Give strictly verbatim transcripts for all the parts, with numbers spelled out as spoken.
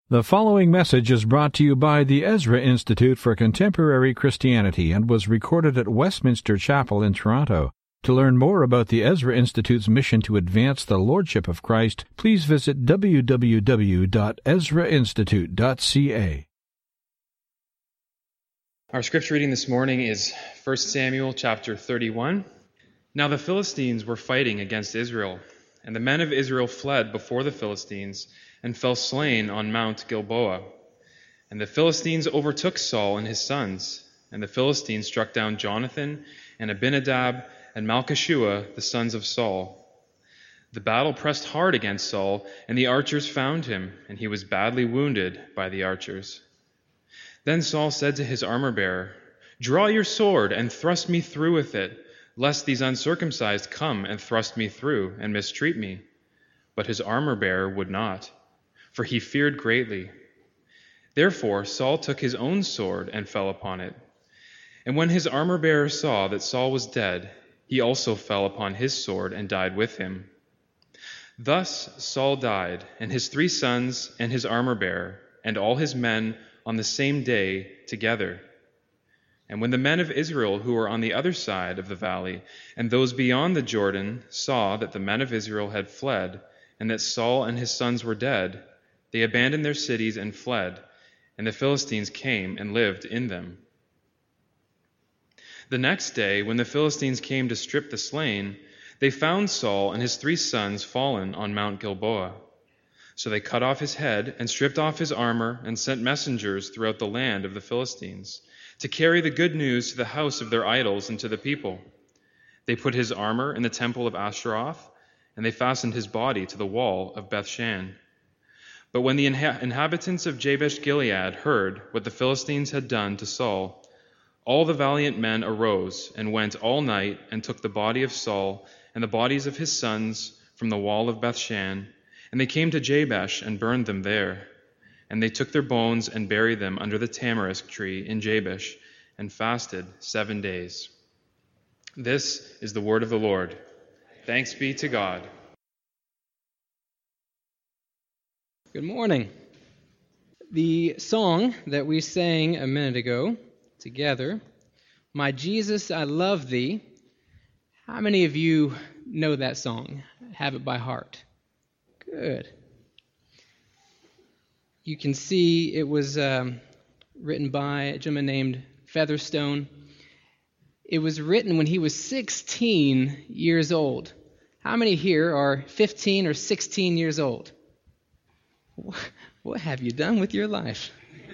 The following message is brought to you by the Ezra Institute for Contemporary Christianity and was recorded at Westminster Chapel in Toronto. To learn more about the Ezra Institute's mission to advance the Lordship of Christ, please visit w w w dot ezra institute dot c a. Our scripture reading this morning is First Samuel chapter thirty-one. Now the Philistines were fighting against Israel, and the men of Israel fled before the Philistines and fell slain on Mount Gilboa. And the Philistines overtook Saul and his sons, and the Philistines struck down Jonathan and Abinadab and Malchishua, the sons of Saul. The battle pressed hard against Saul, and the archers found him, and he was badly wounded by the archers. Then Saul said to his armor-bearer, "Draw your sword and thrust me through with it, lest these uncircumcised come and thrust me through and mistreat me." But his armor-bearer would not, for he feared greatly. Therefore Saul took his own sword and fell upon it. And when his armor-bearer saw that Saul was dead, he also fell upon his sword and died with him. Thus Saul died, and his three sons, and his armor-bearer, and all his men on the same day together. And when the men of Israel who were on the other side of the valley, and those beyond the Jordan, saw that the men of Israel had fled, and that Saul and his sons were dead, they abandoned their cities and fled, and the Philistines came and lived in them. The next day, when the Philistines came to strip the slain, they found Saul and his three sons fallen on Mount Gilboa. So they cut off his head and stripped off his armor and sent messengers throughout the land of the Philistines to carry the good news to the house of their idols and to the people. They put his armor in the temple of Ashtaroth, and they fastened his body to the wall of Bethshan. But when the inha- inhabitants of Jabesh-Gilead heard what the Philistines had done to Saul, all the valiant men arose and went all night and took the body of Saul and the bodies of his sons from the wall of Bethshan, and they came to Jabesh and burned them there. And they took their bones and buried them under the tamarisk tree in Jabesh and fasted seven days. This is the word of the Lord. Thanks be to God. Good morning. The song that we sang a minute ago together, "My Jesus, I Love Thee," how many of you know that song, have it by heart? Good. You can see it was um, written by a gentleman named Featherstone. It was written when he was sixteen years old. How many here are fifteen or sixteen years old? What have you done with your life?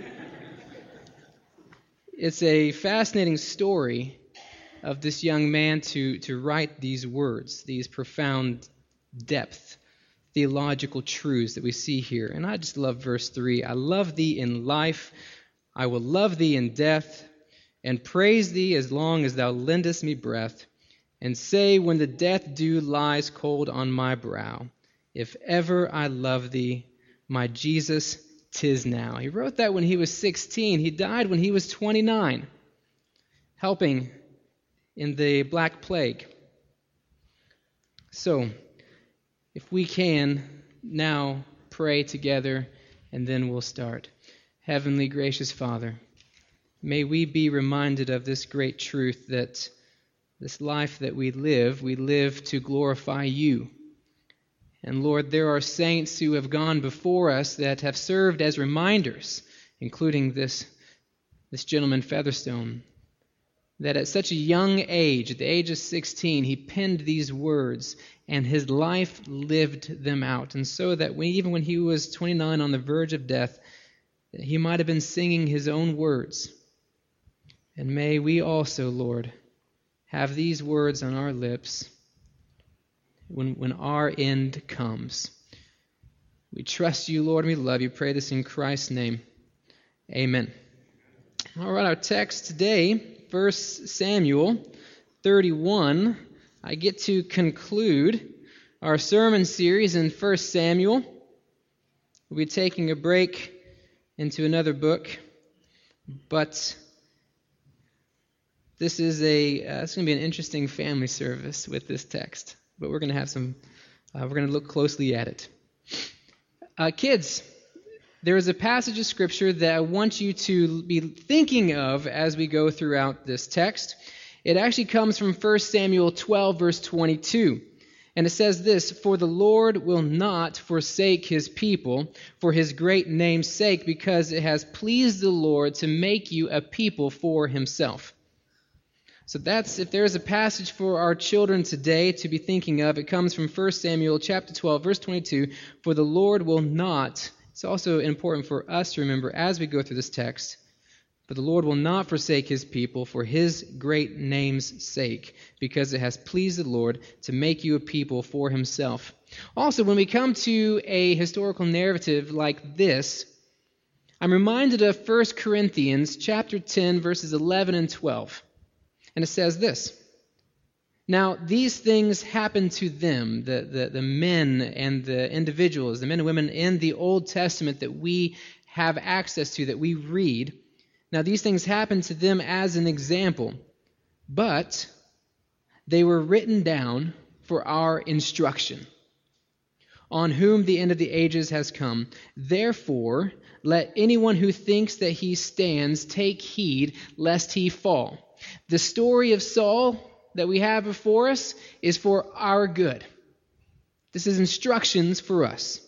It's a fascinating story of this young man to, to write these words, these profound depth, theological truths that we see here. And I just love verse three. "I love thee in life, I will love thee in death, and praise thee as long as thou lendest me breath, and say when the death dew lies cold on my brow, if ever I love thee, my Jesus, 'tis now." He wrote that when he was sixteen. He died when he was twenty-nine, helping in the Black Plague. So, if we can now pray together, and then we'll start. Heavenly gracious Father, may we be reminded of this great truth that this life that we live, we live to glorify you. And Lord, there are saints who have gone before us that have served as reminders, including this, this gentleman Featherstone, that at such a young age, at the age of sixteen, he penned these words, and his life lived them out. And so that when, even when he was twenty-nine on the verge of death, he might have been singing his own words. And may we also, Lord, have these words on our lips when, when our end comes. We trust you, Lord, and we love you. Pray this in Christ's name. Amen. All right, our text today, First Samuel thirty-one. I get to conclude our sermon series in First Samuel. We'll be taking a break into another book, but this is a uh, it's going to be an interesting family service with this text. But we're going to have some. Uh, we're going to look closely at it. Uh, kids, there is a passage of Scripture that I want you to be thinking of as we go throughout this text. It actually comes from First Samuel twelve, verse twenty-two. And it says this, "For the Lord will not forsake his people for his great name's sake, because it has pleased the Lord to make you a people for himself." So that's, if there's a passage for our children today to be thinking of, it comes from First Samuel chapter twelve, verse twenty-two. For the Lord will not, it's also important for us to remember as we go through this text, but the Lord will not forsake his people for his great name's sake, because it has pleased the Lord to make you a people for himself. Also, when we come to a historical narrative like this, I'm reminded of First Corinthians chapter ten, verses eleven and twelve. And it says this, "Now these things happened to them," the, the, the men and the individuals, the men and women in the Old Testament that we have access to, that we read. Now these things happened to them as an example, but they were written down for our instruction, on whom the end of the ages has come. Therefore, let anyone who thinks that he stands take heed lest he fall. The story of Saul that we have before us is for our good. This is instructions for us.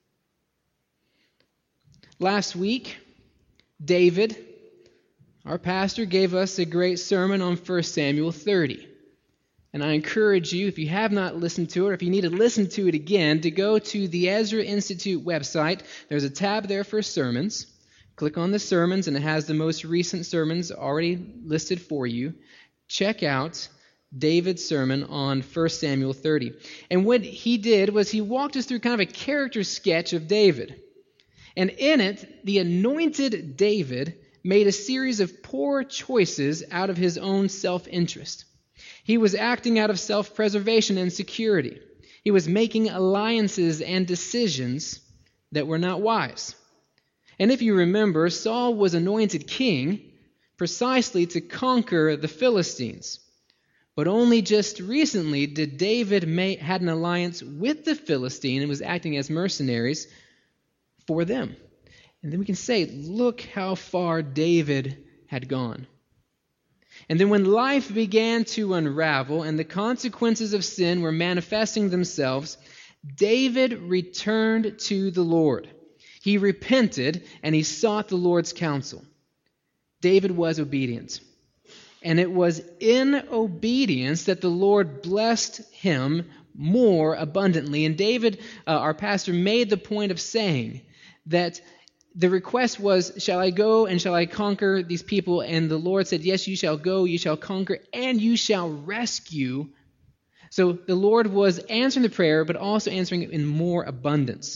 Last week, David, our pastor, gave us a great sermon on First Samuel thirty. And I encourage you, if you have not listened to it, or if you need to listen to it again, to go to the Ezra Institute website. There's a tab there for sermons. Click on the sermons, and it has the most recent sermons already listed for you. Check out David's sermon on First Samuel thirty. And what he did was he walked us through kind of a character sketch of David. And in it, the anointed David made a series of poor choices out of his own self-interest. He was acting out of self-preservation and security. He was making alliances and decisions that were not wise. And if you remember, Saul was anointed king precisely to conquer the Philistines. But only just recently did David make, had an alliance with the Philistine and was acting as mercenaries for them. And then we can say, look how far David had gone. And then when life began to unravel and the consequences of sin were manifesting themselves, David returned to the Lord. He repented and he sought the Lord's counsel. David was obedient. And it was in obedience that the Lord blessed him more abundantly. And David, uh, our pastor, made the point of saying that the request was, shall I go and shall I conquer these people? And the Lord said, yes, you shall go, you shall conquer, and you shall rescue. So the Lord was answering the prayer, but also answering it in more abundance.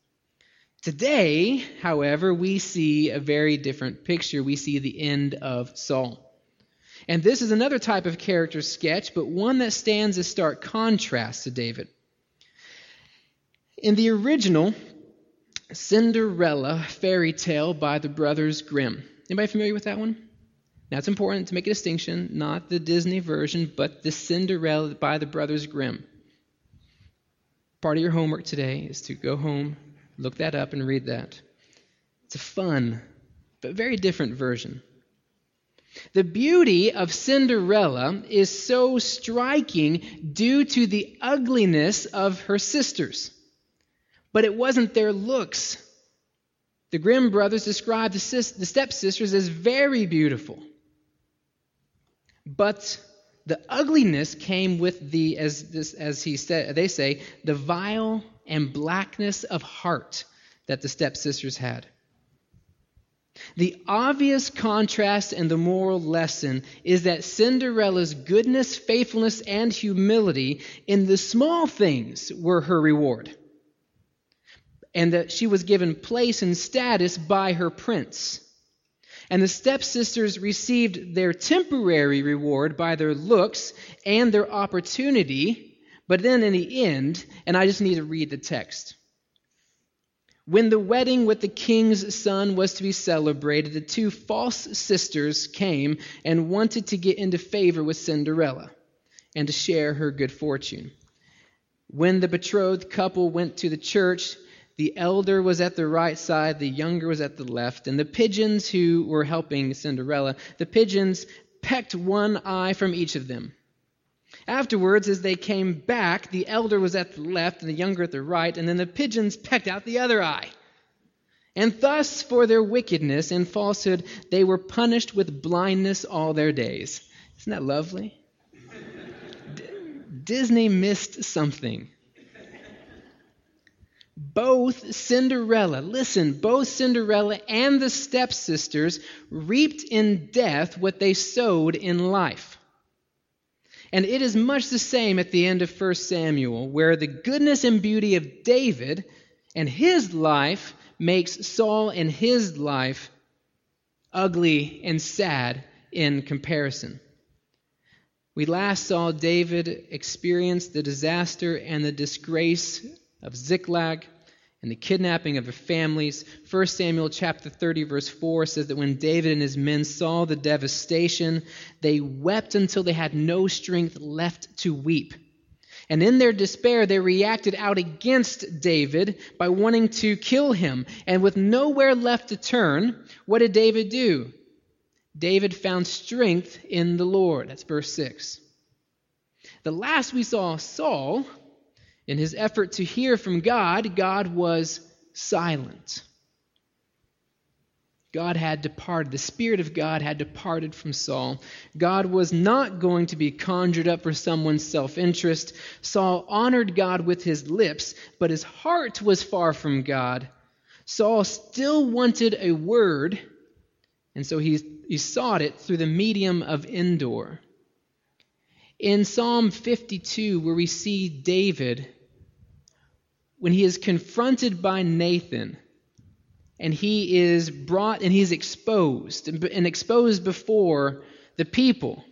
Today, however, we see a very different picture. We see the end of Saul. And this is another type of character sketch, but one that stands as stark contrast to David. In the original Cinderella fairy tale by the Brothers Grimm. Anybody familiar with that one? Now it's important to make a distinction, not the Disney version, but the Cinderella by the Brothers Grimm. Part of your homework today is to go home, look that up, and read that. It's a fun, but very different version. The beauty of Cinderella is so striking due to the ugliness of her sisters. But it wasn't their looks. The Grimm brothers described the, sis- the stepsisters as very beautiful. But the ugliness came with the, as this, as he said, they say, the vile and blackness of heart that the stepsisters had. The obvious contrast and the moral lesson is that Cinderella's goodness, faithfulness, and humility in the small things were her reward, and that she was given place and status by her prince. And the stepsisters received their temporary reward by their looks and their opportunity, but then in the end, and I just need to read the text. When the wedding with the king's son was to be celebrated, the two false sisters came and wanted to get into favor with Cinderella and to share her good fortune. When the betrothed couple went to the church, The elder was at the right side, the younger was at the left, and the pigeons who were helping Cinderella, the pigeons pecked one eye from each of them. Afterwards, as they came back, the elder was at the left and the younger at the right, and then the pigeons pecked out the other eye. And thus, for their wickedness and falsehood, they were punished with blindness all their days. Isn't that lovely? D- Disney missed something. Both Cinderella, listen, both Cinderella and the stepsisters reaped in death what they sowed in life. And it is much the same at the end of First Samuel, where the goodness and beauty of David and his life makes Saul and his life ugly and sad in comparison. We last saw David experience the disaster and the disgrace of Ziklag and the kidnapping of their families. First Samuel chapter thirty verse four says that when David and his men saw the devastation, they wept until they had no strength left to weep. And in their despair, they reacted out against David by wanting to kill him. And with nowhere left to turn, what did David do? David found strength in the Lord. That's verse six. The last we saw Saul, in his effort to hear from God, God was silent. God had departed. The Spirit of God had departed from Saul. God was not going to be conjured up for someone's self-interest. Saul honored God with his lips, but his heart was far from God. Saul still wanted a word, and so he, he sought it through the medium of Endor. In Psalm fifty-two, where we see David, when he is confronted by Nathan, and he is brought and he's exposed and exposed before the people.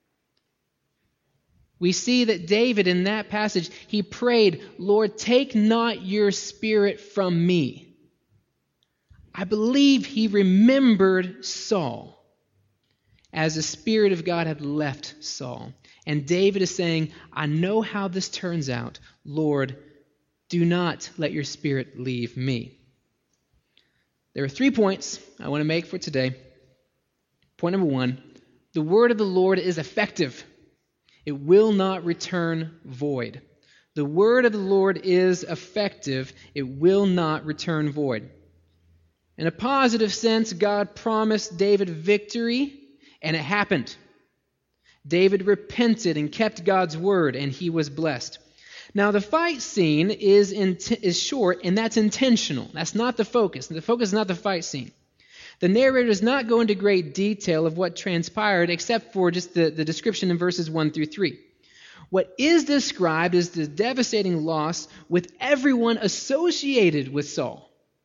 We see that David in that passage, he prayed, Lord, take not your spirit from me. I believe he remembered Saul as the Spirit of God had left Saul. And David is saying, I know how this turns out. Lord, do not let your spirit leave me. There are three points I want to make for today. Point number one, the word of the Lord is effective. It will not return void. The word of the Lord is effective. It will not return void. In a positive sense, God promised David victory, and it happened. David repented and kept God's word, and he was blessed. Now, the fight scene is in, is short, and that's intentional. That's not the focus. The focus is not the fight scene. The narrator does not go into great detail of what transpired, except for just the, the description in verses one through three. What is described is the devastating loss with everyone associated with Saul.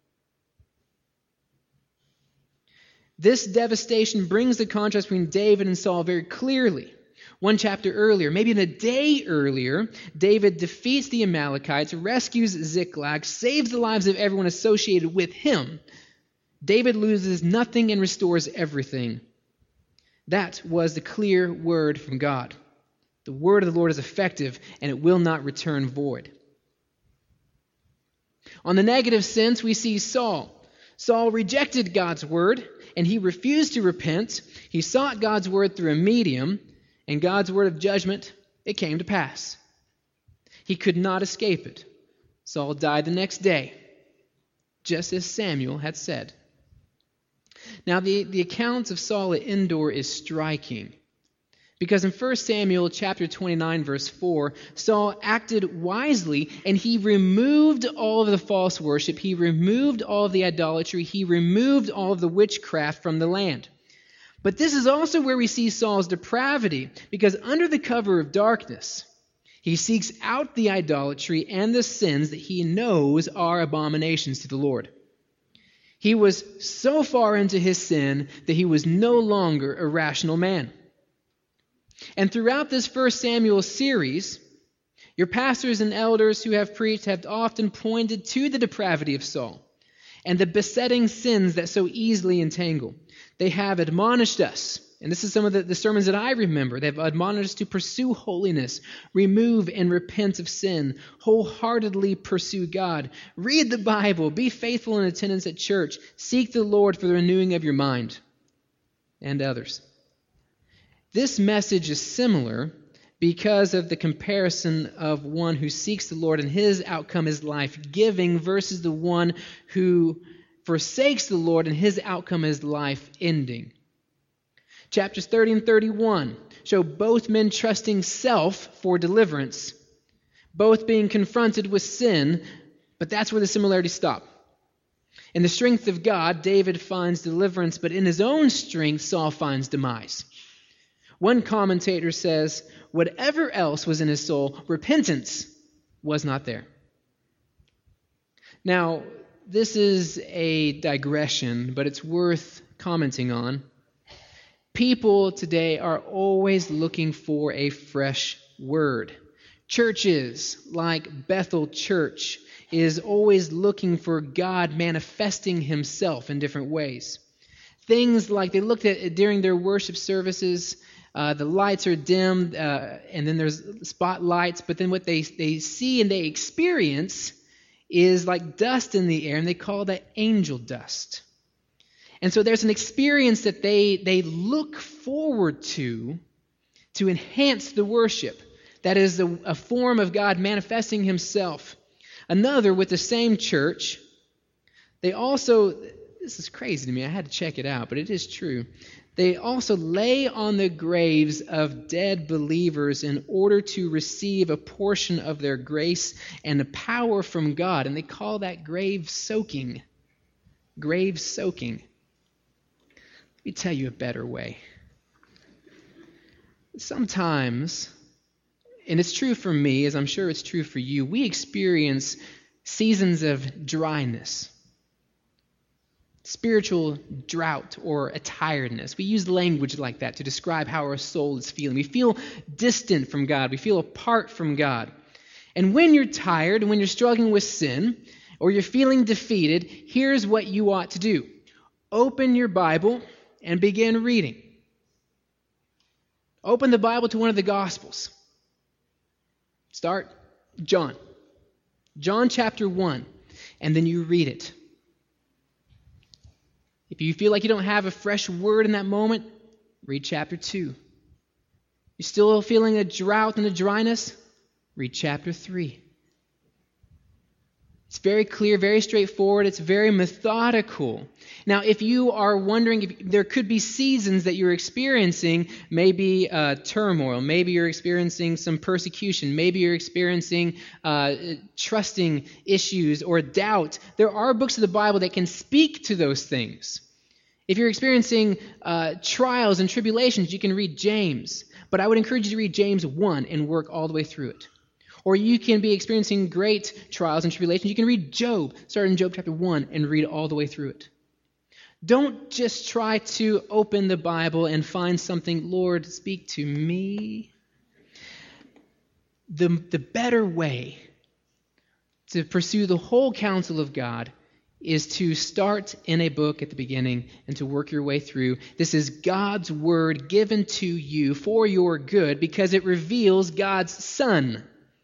This devastation brings the contrast between David and Saul very clearly. One chapter earlier, maybe in a day earlier, David defeats the Amalekites, rescues Ziklag, saves the lives of everyone associated with him. David loses nothing and restores everything. That was the clear word from God. The word of the Lord is effective, and it will not return void. On the negative sense, we see Saul. Saul rejected God's word, and he refused to repent. He sought God's word through a medium, and God's word of judgment, it came to pass. He could not escape it. Saul died the next day, just as Samuel had said. Now, the, the account of Saul at Endor is striking, because in First Samuel chapter twenty-nine, verse four, Saul acted wisely, and he removed all of the false worship, he removed all of the idolatry, he removed all of the witchcraft from the land. But this is also where we see Saul's depravity, because under the cover of darkness, he seeks out the idolatry and the sins that he knows are abominations to the Lord. He was so far into his sin that he was no longer a rational man. And throughout this First Samuel series, your pastors and elders who have preached have often pointed to the depravity of Saul and the besetting sins that so easily entangle. They have admonished us And this is some of the, the sermons that I remember. They've admonished us to pursue holiness, remove and repent of sin, wholeheartedly pursue God, read the Bible, be faithful in attendance at church, seek the Lord for the renewing of your mind, and others. This message is similar because of the comparison of one who seeks the Lord and his outcome is life-giving versus the one who forsakes the Lord and his outcome is life-ending. Chapters thirty and thirty-one show both men trusting self for deliverance, both being confronted with sin, but that's where the similarities stop. In the strength of God, David finds deliverance, but in his own strength, Saul finds demise. One commentator says, whatever else was in his soul, repentance was not there. Now, this is a digression, but it's worth commenting on. People today are always looking for a fresh word. Churches like Bethel Church is always looking for God manifesting himself in different ways. Things like they looked at during their worship services, uh, the lights are dimmed, uh, and then there's spotlights, but then what they, they see and they experience is like dust in the air, and they call that angel dust. And so there's an experience that they, they look forward to to enhance the worship. That is a, a form of God manifesting himself. Another with the same church, they also, this is crazy to me, I had to check it out, but it is true. They also lay on the graves of dead believers in order to receive a portion of their grace and the power from God. And they call that grave soaking. Grave soaking. Let me tell you a better way. Sometimes, and it's true for me, as I'm sure it's true for you, we experience seasons of dryness. Spiritual drought or a tiredness. We use language like that to describe how our soul is feeling. We feel distant from God. We feel apart from God. And when you're tired and when you're struggling with sin or you're feeling defeated, here's what you ought to do. Open your Bible and begin reading. Open the Bible to one of the Gospels. Start John. John chapter one. And then you read it. If you feel like you don't have a fresh word in that moment, read chapter two. You're still feeling a drought and a dryness? Read chapter three. It's very clear, very straightforward. It's very methodical. Now, if you are wondering if there could be seasons that you're experiencing, maybe uh, turmoil, maybe you're experiencing some persecution, maybe you're experiencing uh, trusting issues or doubt, there are books of the Bible that can speak to those things. If you're experiencing uh, trials and tribulations, you can read James. But I would encourage you to read James one and work all the way through it. Or you can be experiencing great trials and tribulations. You can read Job, start in Job chapter one, and read all the way through it. Don't just try to open the Bible and find something, Lord, speak to me. The, the better way to pursue the whole counsel of God is to start in a book at the beginning and to work your way through. This is God's word given to you for your good because it reveals God's Son.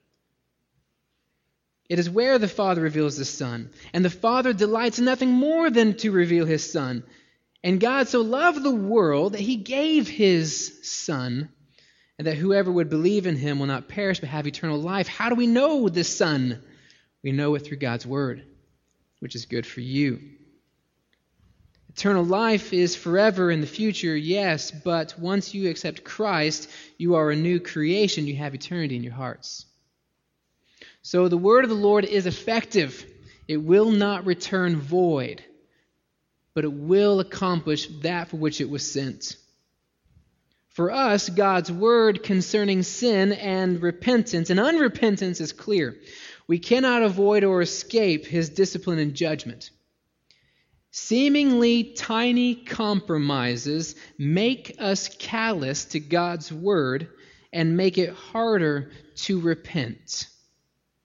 It is where the Father reveals the Son. And the Father delights in nothing more than to reveal his Son. And God so loved the world that he gave his Son, and that whoever would believe in him will not perish but have eternal life. How do we know the Son? We know it through God's Word, which is good for you. Eternal life is forever in the future, yes, but once you accept Christ, you are a new creation. You have eternity in your hearts. So the word of the Lord is effective. It will not return void, but it will accomplish that for which it was sent. For us, God's word concerning sin and repentance and unrepentance is clear. We cannot avoid or escape his discipline and judgment. Seemingly tiny compromises make us callous to God's word and make it harder to repent.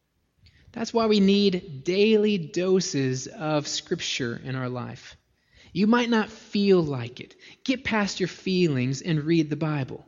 That's why we need daily doses of Scripture in our life. You might not feel like it. Get past your feelings and read the Bible.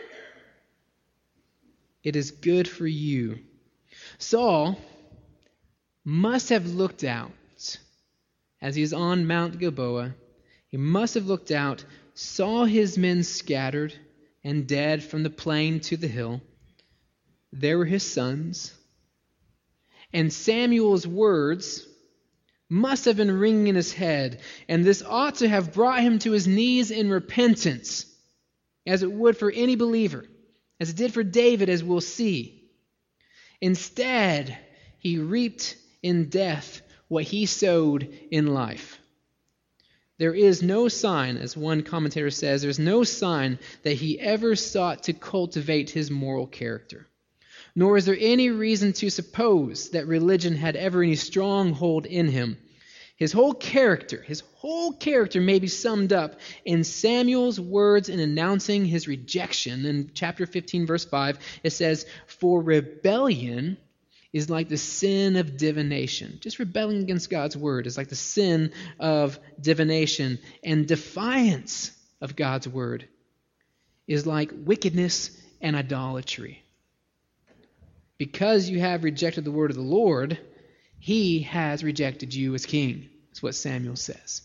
It is good for you. Saul must have looked out as he is on Mount Gilboa. He must have looked out, saw his men scattered and dead from the plain to the hill. There were his sons. And Samuel's words must have been ringing in his head, and this ought to have brought him to his knees in repentance, as it would for any believer, as it did for David, as we'll see. Instead, he reaped in death what he sowed in life. There is no sign, as one commentator says, there's no sign that he ever sought to cultivate his moral character. Nor is there any reason to suppose that religion had ever any stronghold in him. His whole character, his whole character may be summed up in Samuel's words in announcing his rejection. In chapter fifteen, verse five, it says, "For rebellion is like the sin of divination." Just rebelling against God's word is like the sin of divination. And defiance of God's word is like wickedness and idolatry. Because you have rejected the word of the Lord, he has rejected you as king. That's what Samuel says.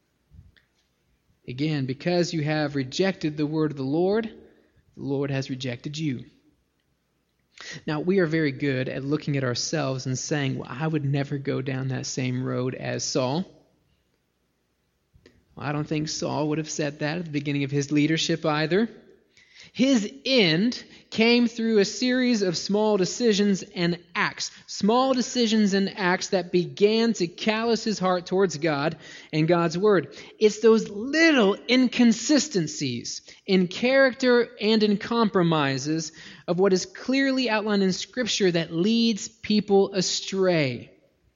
Again, because you have rejected the word of the Lord, the Lord has rejected you. Now, we are very good at looking at ourselves and saying, well, I would never go down that same road as Saul. Well, I don't think Saul would have said that at the beginning of his leadership either. His end came through a series of small decisions and acts. Small decisions and acts that began to callous his heart towards God and God's word. It's those little inconsistencies in character and in compromises of what is clearly outlined in Scripture that leads people astray.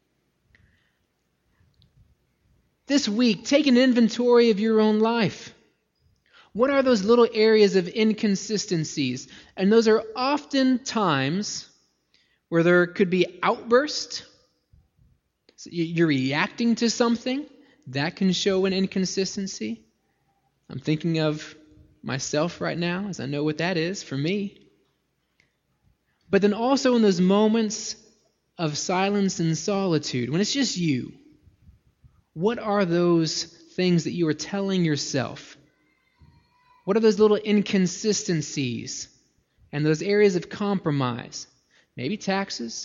This week, take an inventory of your own life. What are those little areas of inconsistencies? And those are often times where there could be outburst. So you're reacting to something. That can show an inconsistency. I'm thinking of myself right now, as I know what that is for me. But then also in those moments of silence and solitude, when it's just you, what are those things that you are telling yourself? What are those little inconsistencies and those areas of compromise? Maybe taxes.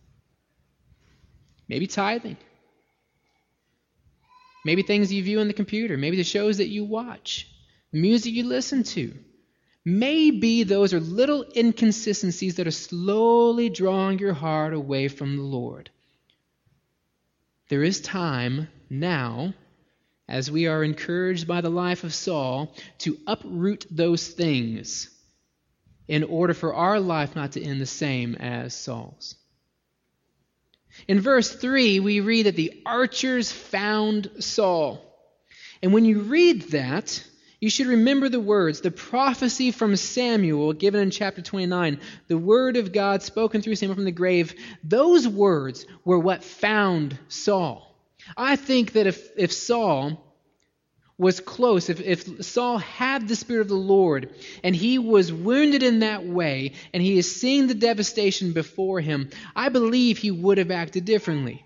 Maybe tithing. Maybe things you view on the computer. Maybe the shows that you watch. Music you listen to. Maybe those are little inconsistencies that are slowly drawing your heart away from the Lord. There is time now, as we are encouraged by the life of Saul, to uproot those things in order for our life not to end the same as Saul's. In verse three, we read that the archers found Saul. And when you read that, you should remember the words, the prophecy from Samuel given in chapter twenty-nine, the word of God spoken through Samuel from the grave. Those words were what found Saul. I think that if, if Saul was close, if, if Saul had the Spirit of the Lord and he was wounded in that way and he is seeing the devastation before him, I believe he would have acted differently.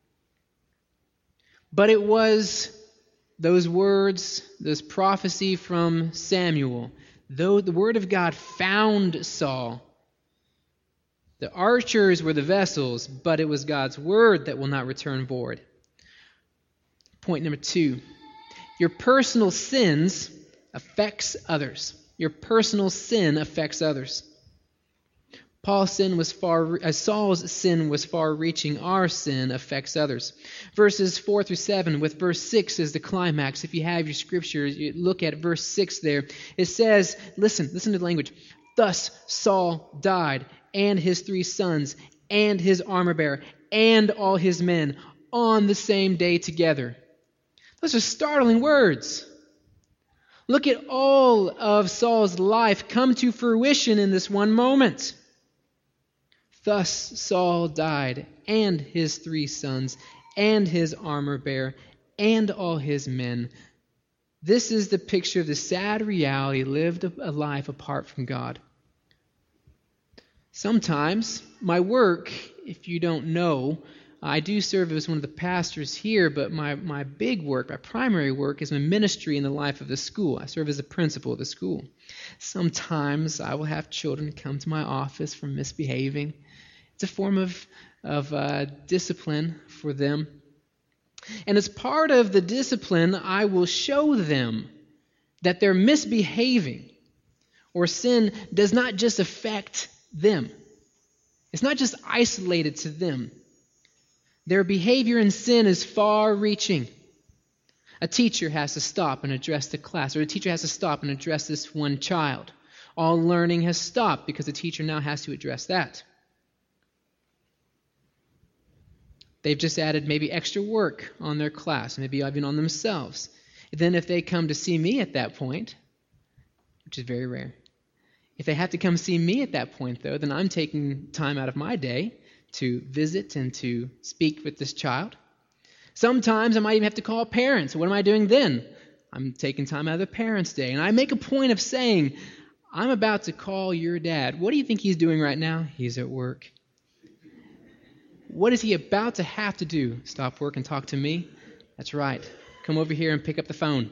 But it was those words, this prophecy from Samuel, though the word of God found Saul. The archers were the vessels, but it was God's word that will not return void. Point number two. Your personal sins affects others. Your personal sin affects others. Paul's sin was far, uh, Saul's sin was far-reaching. Our sin affects others. Verses four through seven, with verse six as the climax. If you have your scripture, you look at verse six there. It says, listen, listen to the language. Thus Saul died, and his three sons, and his armor-bearer, and all his men, on the same day together. Those are startling words. Look at all of Saul's life come to fruition in this one moment. Thus Saul died, and his three sons, and his armor-bearer, and all his men. This is the picture of the sad reality lived a life apart from God. Sometimes my work, if you don't know, I do serve as one of the pastors here, but my, my big work, my primary work, is my ministry in the life of the school. I serve as the principal of the school. Sometimes I will have children come to my office for misbehaving. It's a form of, of uh, discipline for them. And as part of the discipline, I will show them that their misbehaving or sin does not just affect them. It's not just isolated to them. Their behavior in sin is far-reaching. A teacher has to stop and address the class, or a teacher has to stop and address this one child. All learning has stopped because the teacher now has to address that. They've just added maybe extra work on their class, maybe even on themselves. Then if they come to see me at that point, which is very rare, if they have to come see me at that point, though, then I'm taking time out of my day to visit and to speak with this child. Sometimes I might even have to call parents. What am I doing then? I'm taking time out of the parents' day. And I make a point of saying, I'm about to call your dad. What do you think he's doing right now? He's at work. What is he about to have to do? Stop work and talk to me? That's right. Come over here and pick up the phone.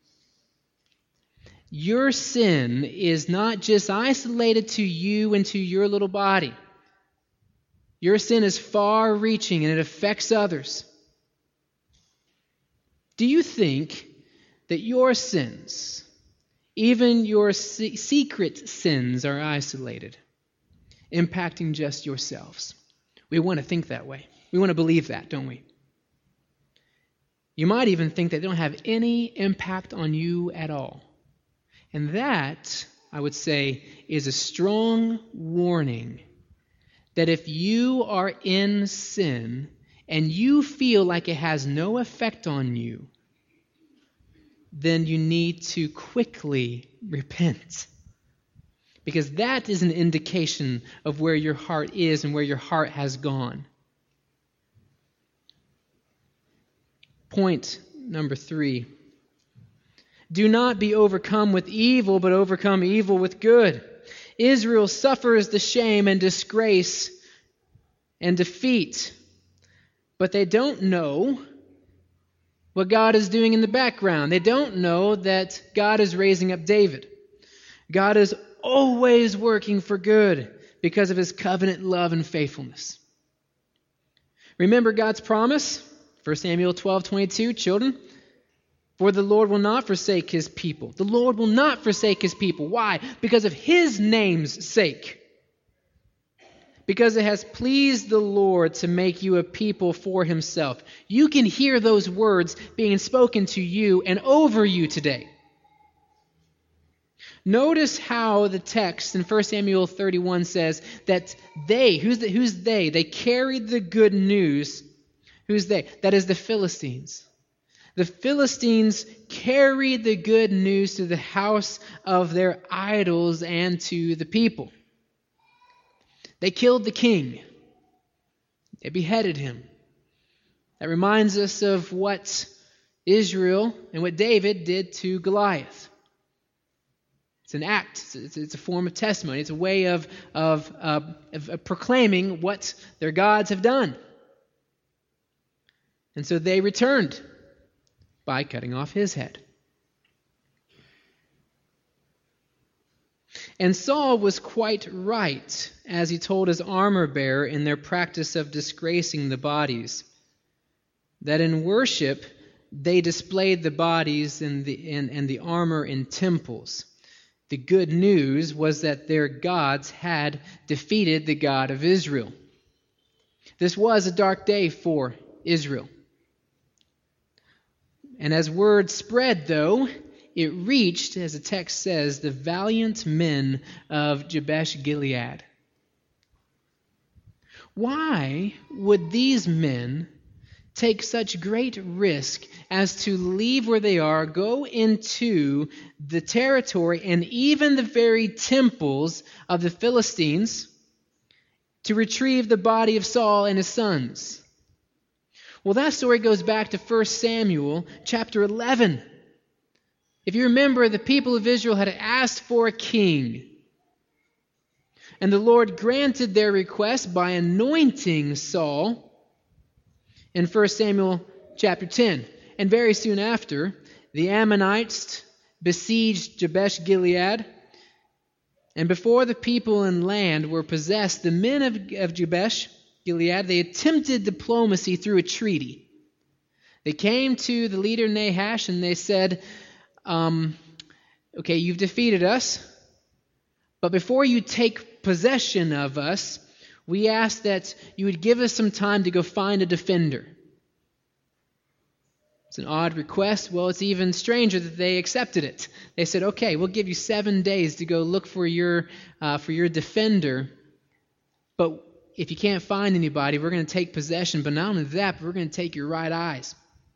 Your sin is not just isolated to you and to your little body. Your sin is far-reaching and it affects others. Do you think that your sins, even your se- secret sins, are isolated, impacting just yourselves? We want to think that way. We want to believe that, don't we? You might even think that they don't have any impact on you at all. And that, I would say, is a strong warning that if you are in sin and you feel like it has no effect on you, then you need to quickly repent. Because that is an indication of where your heart is and where your heart has gone. Point number three. Do not be overcome with evil, but overcome evil with good. Israel suffers the shame and disgrace and defeat, but they don't know what God is doing in the background. They don't know that God is raising up David. God is always working for good because of his covenant love and faithfulness. Remember God's promise? First Samuel twelve twenty-two, children. For the Lord will not forsake his people. The Lord will not forsake his people. Why? Because of his name's sake. Because it has pleased the Lord to make you a people for himself. You can hear those words being spoken to you and over you today. Notice how the text in First Samuel thirty-one says that they, who's, the, who's they? They carried the good news. Who's they? That is the Philistines. The Philistines carried the good news to the house of their idols and to the people. They killed the king. They beheaded him. That reminds us of what Israel and what David did to Goliath. It's an act. It's, it's a form of testimony. It's a way of, of, uh, of, of proclaiming what their gods have done. And so they returned by cutting off his head. And Saul was quite right as he told his armor bearer in their practice of disgracing the bodies, that in worship they displayed the bodies and the, and, and the armor in temples. The good news was that their gods had defeated the God of Israel. This was a dark day for Israel. And as word spread, though, it reached, as the text says, the valiant men of Jabesh Gilead. Why would these men take such great risk as to leave where they are, go into the territory and even the very temples of the Philistines to retrieve the body of Saul and his sons? Well, that story goes back to First Samuel chapter eleven. If you remember, the people of Israel had asked for a king. And the Lord granted their request by anointing Saul in First Samuel chapter ten. And very soon after, the Ammonites besieged Jabesh Gilead. And before the people and land were possessed, the men of, of Jabesh Gilead, they attempted diplomacy through a treaty. They came to the leader Nahash and they said, um, okay, you've defeated us, but before you take possession of us, we ask that you would give us some time to go find a defender. It's an odd request. Well, it's even stranger that they accepted it. They said, okay, we'll give you seven days to go look for your uh, for your defender, but if you can't find anybody, we're going to take possession. But not only that, but we're going to take your right eyes.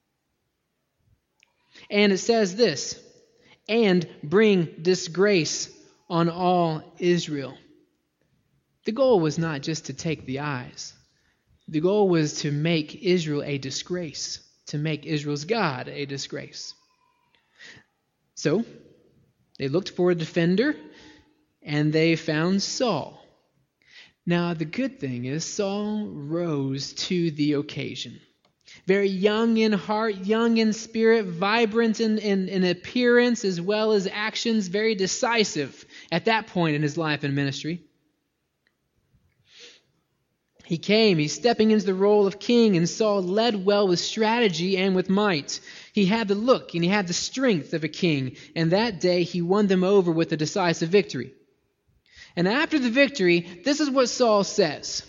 And it says this, and bring disgrace on all Israel. The goal was not just to take the eyes. The goal was to make Israel a disgrace, to make Israel's God a disgrace. So, they looked for a defender, and they found Saul. Now, the good thing is Saul rose to the occasion. Very young in heart, young in spirit, vibrant in, in, in appearance as well as actions, very decisive at that point in his life and ministry. He came, he's stepping into the role of king, and Saul led well with strategy and with might. He had the look and he had the strength of a king, and that day he won them over with a decisive victory. And after the victory, this is what Saul says.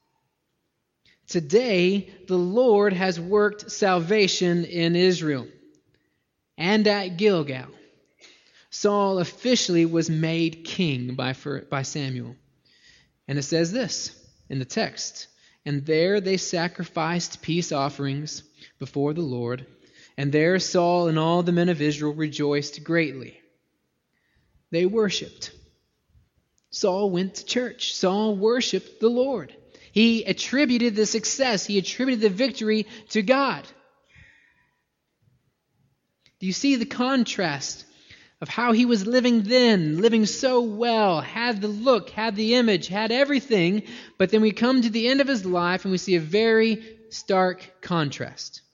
Today, the Lord has worked salvation in Israel. And at Gilgal, Saul officially was made king by, by Samuel. And it says this in the text, and there they sacrificed peace offerings before the Lord, and there Saul and all the men of Israel rejoiced greatly. They worshipped. Saul went to church. Saul worshiped the Lord. He attributed the success, he attributed the victory to God. Do you see the contrast of how he was living then, living so well, had the look, had the image, had everything, but then we come to the end of his life and we see a very stark contrast.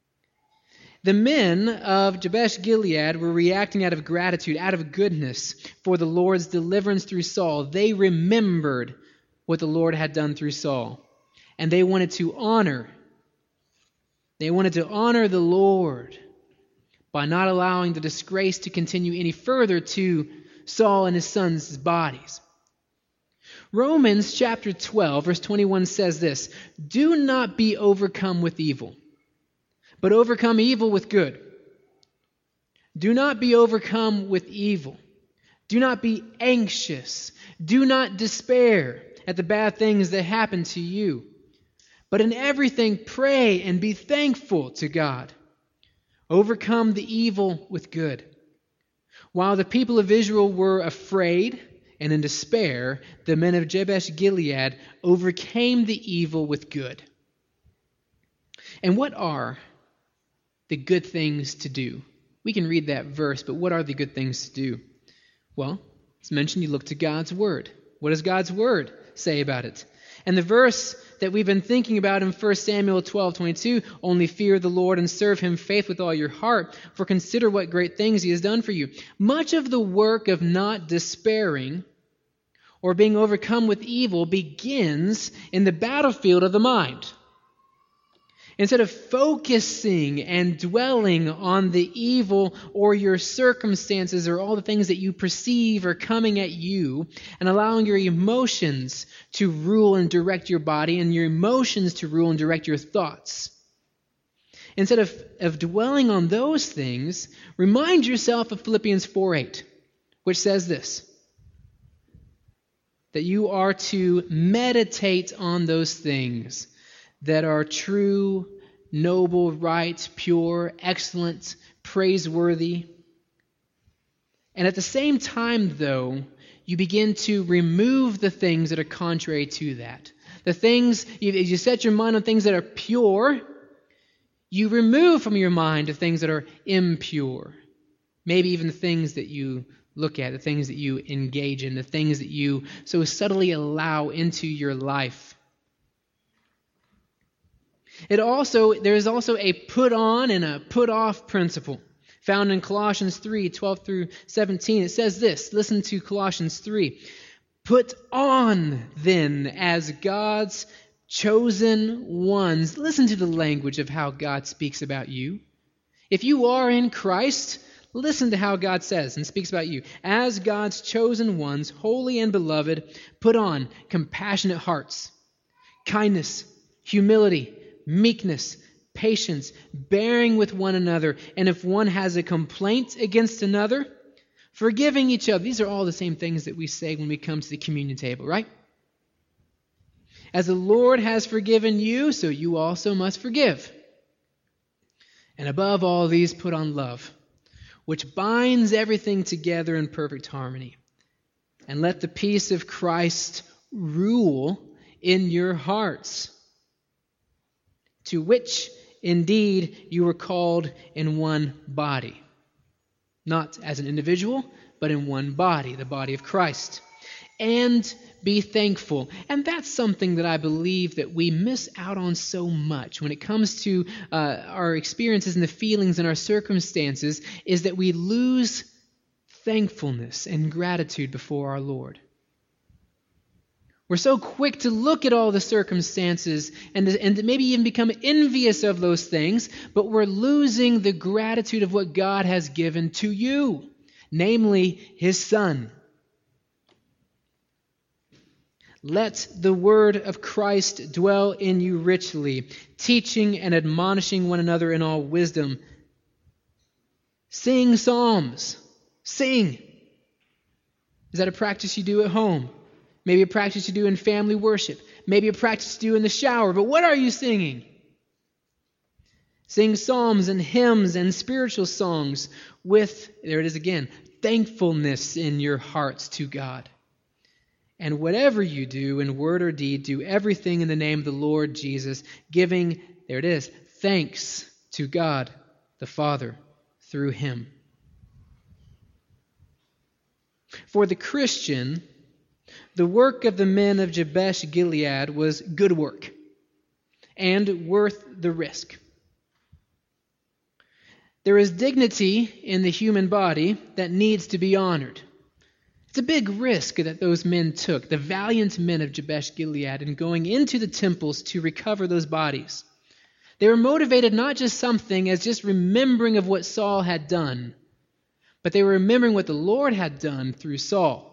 The men of Jabesh Gilead were reacting out of gratitude, out of goodness for the Lord's deliverance through Saul. They remembered what the Lord had done through Saul. And they wanted to honor. They wanted to honor the Lord by not allowing the disgrace to continue any further to Saul and his sons' bodies. Romans chapter twelve, verse twenty-one says this, do not be overcome with evil, but overcome evil with good. Do not be overcome with evil. Do not be anxious. Do not despair at the bad things that happen to you. But in everything pray and be thankful to God. Overcome the evil with good. While the people of Israel were afraid and in despair, the men of Jabesh Gilead overcame the evil with good. And what are the good things to do? We can read that verse, but what are the good things to do? Well, it's mentioned you look to God's Word. What does God's Word say about it? And the verse that we've been thinking about in First Samuel twelve twenty-two, only fear the Lord and serve Him faith with all your heart, for consider what great things He has done for you. Much of the work of not despairing or being overcome with evil begins in the battlefield of the mind. Instead of focusing and dwelling on the evil or your circumstances or all the things that you perceive are coming at you and allowing your emotions to rule and direct your body and your emotions to rule and direct your thoughts. Instead of, of dwelling on those things, remind yourself of Philippians four eight, which says this, that you are to meditate on those things that are true, noble, right, pure, excellent, praiseworthy. And at the same time, though, you begin to remove the things that are contrary to that. The things, you, you set your mind on things that are pure, You remove from your mind the things that are impure. Maybe even the things that you look at, the things that you engage in, the things that you so subtly allow into your life. It also, there is also a put on and a put off principle found in Colossians three, twelve through seventeen. It says this, listen to Colossians three. Put on then as God's chosen ones. Listen to the language of how God speaks about you. If you are in Christ, listen to how God says and speaks about you. As God's chosen ones, holy and beloved, put on compassionate hearts, kindness, humility, meekness, patience, bearing with one another, and if one has a complaint against another, forgiving each other. These are all the same things that we say when we come to the communion table, right? As the Lord has forgiven you, so you also must forgive. And above all these, put on love, which binds everything together in perfect harmony. And let the peace of Christ rule in your hearts, to which indeed you were called in one body. Not as an individual, but in one body, the body of Christ. And be thankful. And that's something that I believe that we miss out on so much when it comes to uh, our experiences and the feelings and our circumstances, is that we lose thankfulness and gratitude before our Lord. We're so quick to look at all the circumstances and, and maybe even become envious of those things, but we're losing the gratitude of what God has given to you, namely His Son. Let the word of Christ dwell in you richly, teaching and admonishing one another in all wisdom. Sing psalms. Sing. Is that a practice you do at home? Maybe a practice you do in family worship. Maybe a practice you do in the shower. But what are you singing? Sing psalms and hymns and spiritual songs with, there it is again, thankfulness in your hearts to God. And whatever you do in word or deed, do everything in the name of the Lord Jesus, giving, there it is, thanks to God the Father through Him. For the Christian, the work of the men of Jabesh Gilead was good work and worth the risk. There is dignity in the human body that needs to be honored. It's a big risk that those men took, the valiant men of Jabesh Gilead, in going into the temples to recover those bodies. They were motivated not just something as just remembering of what Saul had done, but they were remembering what the Lord had done through Saul.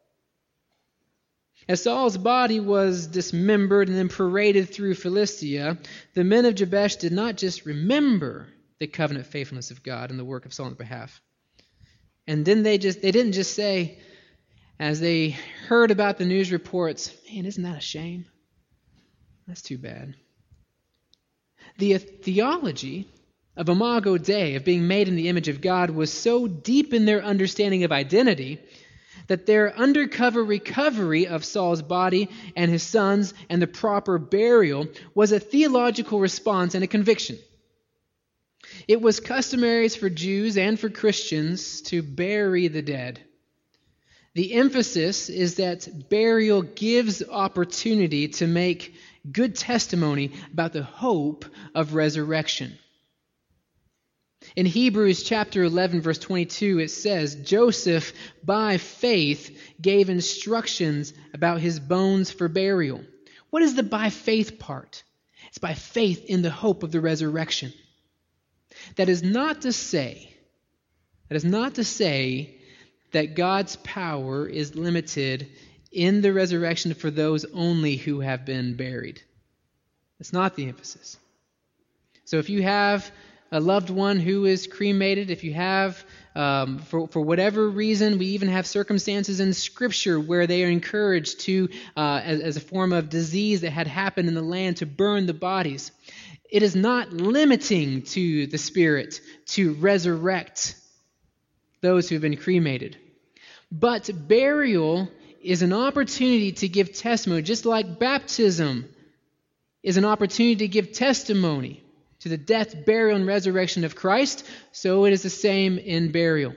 As Saul's body was dismembered and then paraded through Philistia, the men of Jabesh did not just remember the covenant faithfulness of God and the work of Saul on their behalf. And then they just they didn't just say, as they heard about the news reports, man, isn't that a shame? That's too bad. The theology of Imago Dei, of being made in the image of God, was so deep in their understanding of identity that their undercover recovery of Saul's body and his sons and the proper burial was a theological response and a conviction. It was customary for Jews and for Christians to bury the dead. The emphasis is that burial gives opportunity to make good testimony about the hope of resurrection. In Hebrews chapter eleven, verse twenty-two, it says, Joseph, by faith, gave instructions about his bones for burial. What is the by faith part? It's by faith in the hope of the resurrection. That is not to say, that is not to say that God's power is limited in the resurrection for those only who have been buried. That's not the emphasis. So if you have a loved one who is cremated, if you have, um, for, for whatever reason, we even have circumstances in Scripture where they are encouraged to, uh, as, as a form of disease that had happened in the land, to burn the bodies. It is not limiting to the Spirit to resurrect those who have been cremated. But burial is an opportunity to give testimony, just like baptism is an opportunity to give testimony to the death, burial, and resurrection of Christ, so it is the same in burial.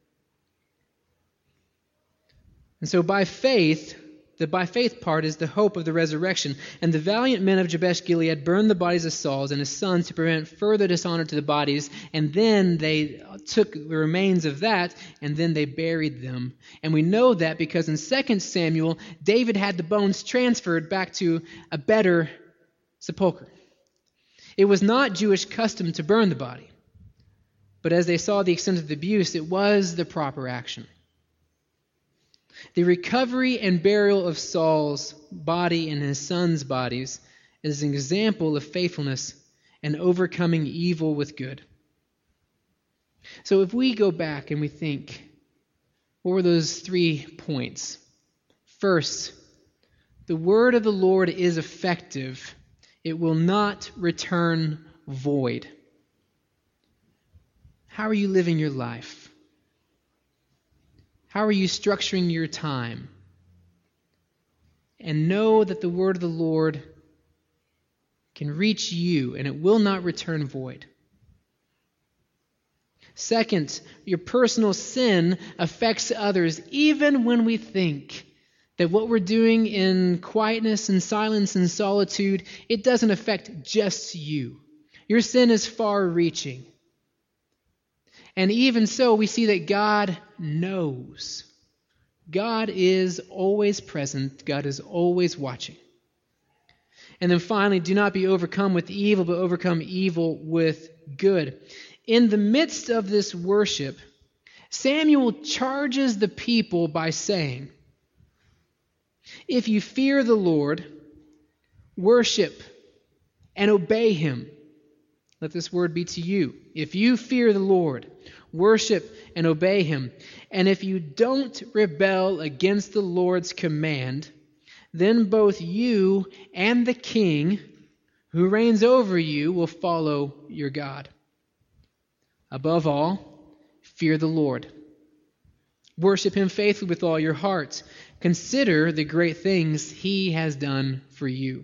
And so by faith, the by faith part is the hope of the resurrection. And the valiant men of Jabesh Gilead burned the bodies of Saul and his sons to prevent further dishonor to the bodies. And then they took the remains of that, and then they buried them. And we know that because in Second Samuel, David had the bones transferred back to a better sepulcher. It was not Jewish custom to burn the body. But as they saw the extent of the abuse, it was the proper action. The recovery and burial of Saul's body and his sons' bodies is an example of faithfulness and overcoming evil with good. So if we go back and we think, what were those three points? First, the word of the Lord is effective. It will not return void. How are you living your life? How are you structuring your time? And know that the word of the Lord can reach you and it will not return void. Second, your personal sin affects others even when we think that what we're doing in quietness and silence and solitude, it doesn't affect just you. Your sin is far-reaching. And even so, we see that God knows. God is always present. God is always watching. And then finally, do not be overcome with evil, but overcome evil with good. In the midst of this worship, Samuel charges the people by saying, if you fear the Lord, worship and obey him. Let this word be to you. If you fear the Lord, worship and obey him. And if you don't rebel against the Lord's command, then both you and the king who reigns over you will follow your God. Above all, fear the Lord. Worship him faithfully with all your heart. Consider the great things he has done for you.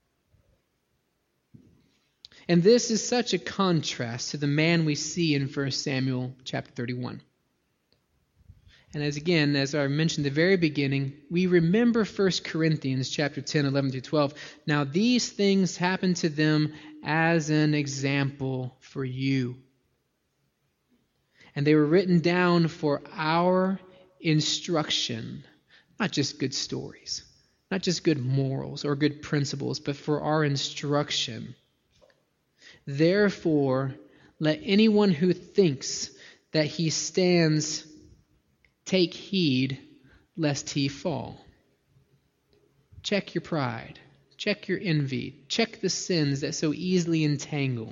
And this is such a contrast to the man we see in First Samuel chapter thirty-one. And as again, as I mentioned at the very beginning, we remember First Corinthians chapter ten, eleven through twelve. Now these things happened to them as an example for you. And they were written down for our instruction, not just good stories, not just good morals or good principles, but for our instruction. Therefore, let anyone who thinks that he stands take heed lest he fall. Check your pride. Check your envy. Check the sins that so easily entangle.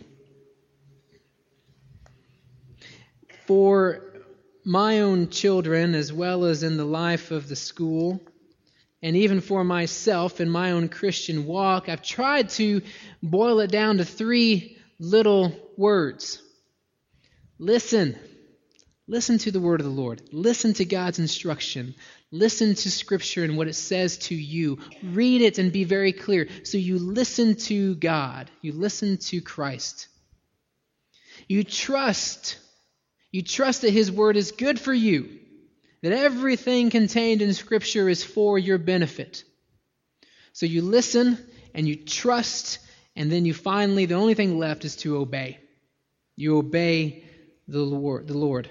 For my own children, as well as in the life of the school, and even for myself in my own Christian walk, I've tried to boil it down to three little words. Listen. Listen to the word of the Lord. Listen to God's instruction. Listen to Scripture and what it says to you. Read it and be very clear. So you listen to God. You listen to Christ. You trust. You trust that his word is good for you. That everything contained in Scripture is for your benefit. So you listen and you trust, and then you finally, the only thing left is to obey. You obey the Lord. The Lord.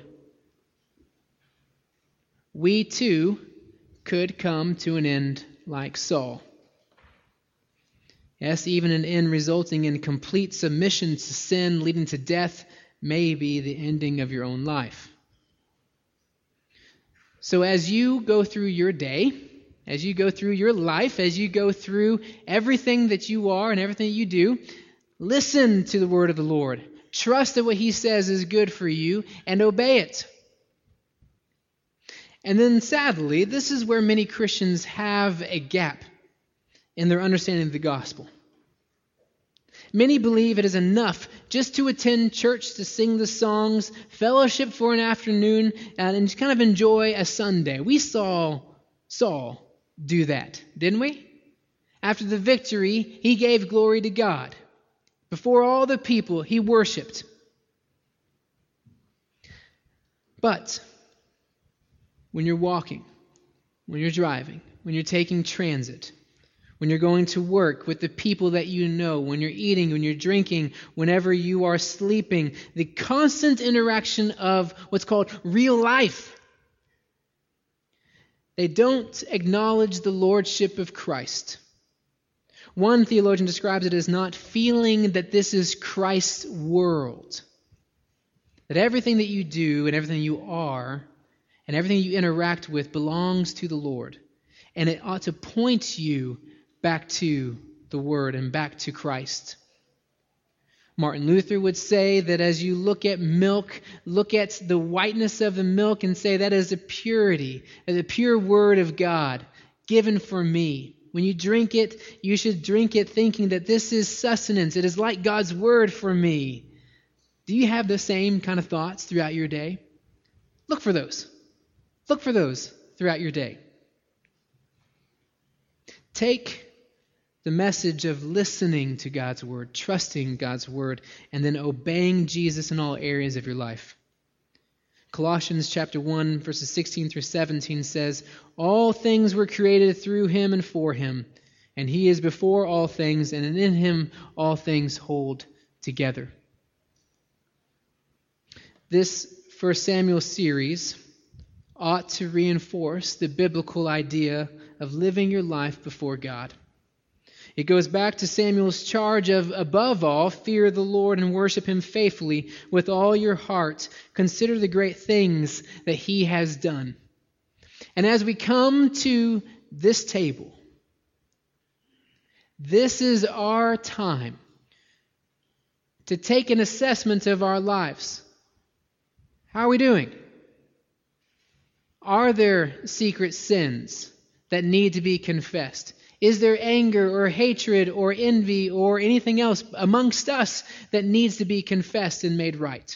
We too could come to an end like Saul. Yes, even an end resulting in complete submission to sin, leading to death, may be the ending of your own life. So as you go through your day, as you go through your life, as you go through everything that you are and everything that you do, listen to the word of the Lord. Trust that what he says is good for you and obey it. And then sadly, this is where many Christians have a gap in their understanding of the gospel. Many believe it is enough just to attend church, to sing the songs, fellowship for an afternoon, and just kind of enjoy a Sunday. We saw Saul do that, didn't we? After the victory, he gave glory to God. Before all the people, he worshiped. But when you're walking, when you're driving, when you're taking transit, when you're going to work with the people that you know, when you're eating, when you're drinking, whenever you are sleeping, the constant interaction of what's called real life, they don't acknowledge the lordship of Christ. One theologian describes it as not feeling that this is Christ's world. That everything that you do and everything you are and everything you interact with belongs to the Lord. And it ought to point you back to the Word and back to Christ. Martin Luther would say that as you look at milk, look at the whiteness of the milk and say that is a purity, the pure Word of God given for me. When you drink it, you should drink it thinking that this is sustenance. It is like God's Word for me. Do you have the same kind of thoughts throughout your day? Look for those. Look for those throughout your day. Take the message of listening to God's Word, trusting God's Word, and then obeying Jesus in all areas of your life. Colossians chapter one, verses sixteen through seventeen says, "All things were created through him and for him, and he is before all things, and in him all things hold together." This First Samuel series ought to reinforce the biblical idea of living your life before God. It goes back to Samuel's charge of, above all, fear the Lord and worship him faithfully with all your heart. Consider the great things that he has done. And as we come to this table, this is our time to take an assessment of our lives. How are we doing? Are there secret sins that need to be confessed? Is there anger or hatred or envy or anything else amongst us that needs to be confessed and made right?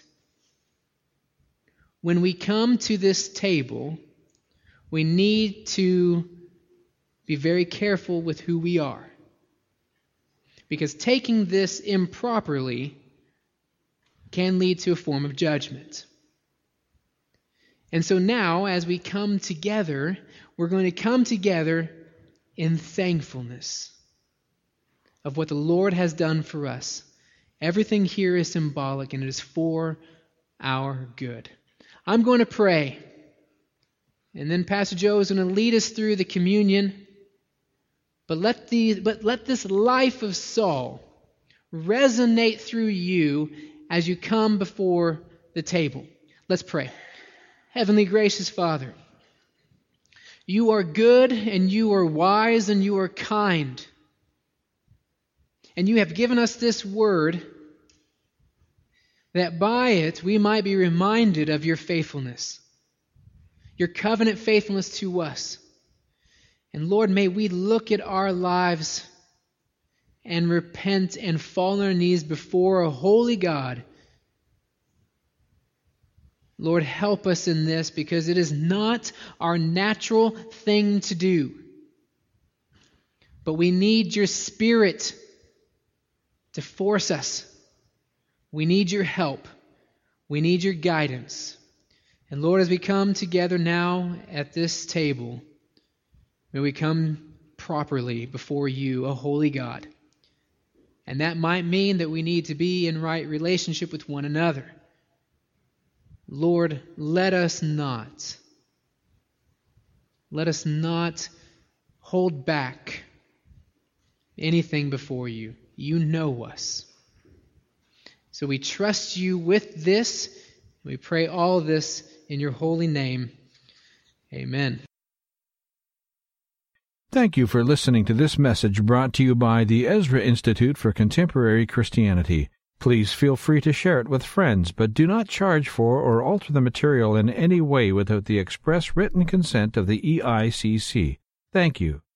When we come to this table, we need to be very careful with who we are. Because taking this improperly can lead to a form of judgment. And so now, as we come together, we're going to come together in thankfulness of what the Lord has done for us. Everything here is symbolic, and it is for our good. I'm going to pray, and then Pastor Joe is going to lead us through the communion. But let the but let this life of Saul resonate through you as you come before the table. Let's pray. Heavenly gracious Father, you are good and you are wise and you are kind. And you have given us this word that by it we might be reminded of your faithfulness, your covenant faithfulness to us. And Lord, may we look at our lives and repent and fall on our knees before a holy God. Lord, help us in this, because it is not our natural thing to do. But we need your Spirit to force us. We need your help. We need your guidance. And Lord, as we come together now at this table, may we come properly before you, a holy God. And that might mean that we need to be in right relationship with one another. Lord, let us not, let us not hold back anything before you. You know us. So we trust you with this. We pray all this in your holy name. Amen. Thank you for listening to this message brought to you by the Ezra Institute for Contemporary Christianity. Please feel free to share it with friends, but do not charge for or alter the material in any way without the express written consent of the E I C C. Thank you.